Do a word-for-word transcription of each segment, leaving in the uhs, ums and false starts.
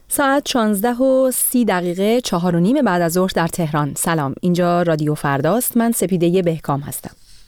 ساعت شانزده و سی دقیقه چهار و نیم بعد از ظهر در تهران. سلام، اینجا رادیو فرداست. من سپیده بهکام هستم.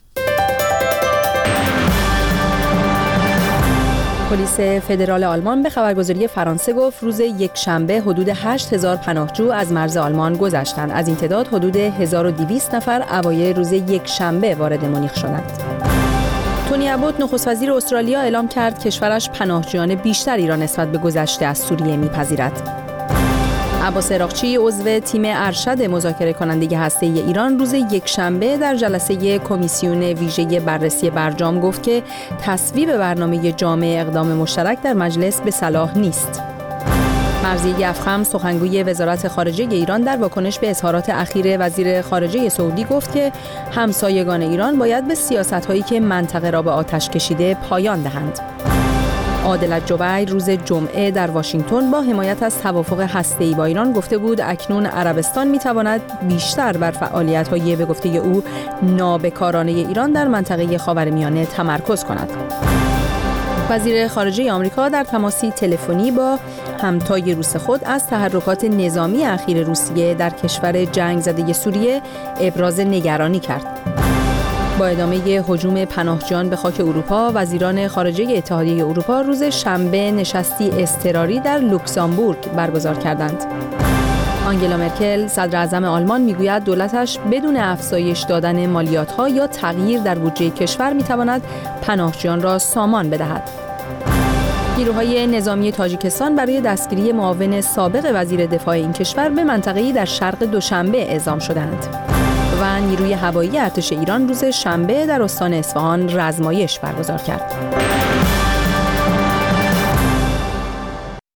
پلیس فدرال آلمان به خبرگزاری فرانسه گفت روز یک شنبه حدود هشت هزار پناهجو از مرز آلمان گذشتند. از این تعداد حدود هزار و دویست نفر اوایل روز یک شنبه وارد مونیخ شدند. تونی ابوت نخست وزیر استرالیا اعلام کرد کشورش پناهجویان بیشتری را نسبت به گذشته از سوریه می‌پذیرد. عباس عراقچی عضو تیم ارشد مذاکره کننده هسته‌ای ایران روز یک شنبه در جلسه کمیسیون ویژه بررسی برجام گفت که تصویب برنامه جامع اقدام مشترک در مجلس به صلاح نیست. مرضیه افخم سخنگوی وزارت خارجه ایران در واکنش به اظهارات اخیر وزیر خارجه سعودی گفت که همسایگان ایران باید به سیاست‌هایی که منطقه را به آتش کشیده پایان دهند. عادل جبیر روز جمعه در واشنگتن با حمایت از توافق هسته‌ای با ایران گفته بود اکنون عربستان می‌تواند بیشتر بر فعالیت‌های به گفته او نابکارانه ایران در منطقه خاورمیانه تمرکز کند. وزیر خارجه آمریکا در تماسی تلفنی با همتای روس خود از تحرکات نظامی اخیر روسیه در کشور جنگ زده سوریه ابراز نگرانی کرد. با ادامه هجوم پناهجویان به خاک اروپا، وزیران خارجه اتحادیه اروپا روز شنبه نشستی اضطراری در لوکزامبورگ برگزار کردند. آنگلا مرکل صدر اعظم آلمان میگوید دولتش بدون افزایش دادن مالیات‌ها یا تغییر در بودجه کشور میتواند پناهجویان را سامان بدهد. نیروهای نظامی تاجیکستان برای دستگیری معاون سابق وزیر دفاع این کشور به منطقه‌ای در شرق دوشنبه اعزام شدند. و نیروی هوایی ارتش ایران روز شنبه در استان اصفهان رزمایش برگزار کرد.